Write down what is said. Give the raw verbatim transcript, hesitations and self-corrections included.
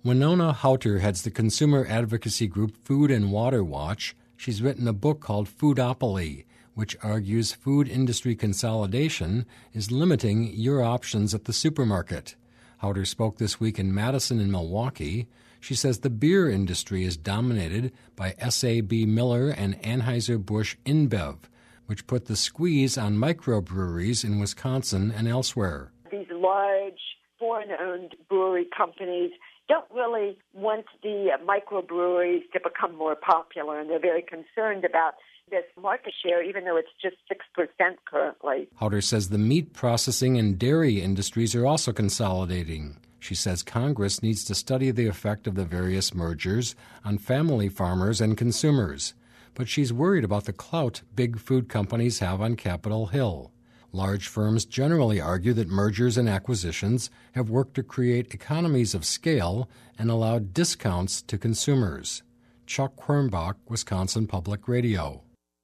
Winona Hauter heads the consumer advocacy group Food and Water Watch. She's written a book called Foodopoly, which argues food industry consolidation is limiting your options at the supermarket. Hauter spoke this week in Madison and Milwaukee. She says the beer industry is dominated by S A B Miller and Anheuser-Busch InBev, which put the squeeze on microbreweries in Wisconsin and elsewhere. These large foreign-owned brewery companies don't really want the microbreweries to become more popular, and they're very concerned about this market share, even though it's just six percent currently. Hauter says the meat processing and dairy industries are also consolidating. She says Congress needs to study the effect of the various mergers on family farmers and consumers, but she's worried about the clout big food companies have on Capitol Hill. Large firms generally argue that mergers and acquisitions have worked to create economies of scale and allowed discounts to consumers. Chuck Quirmbach, Wisconsin Public Radio.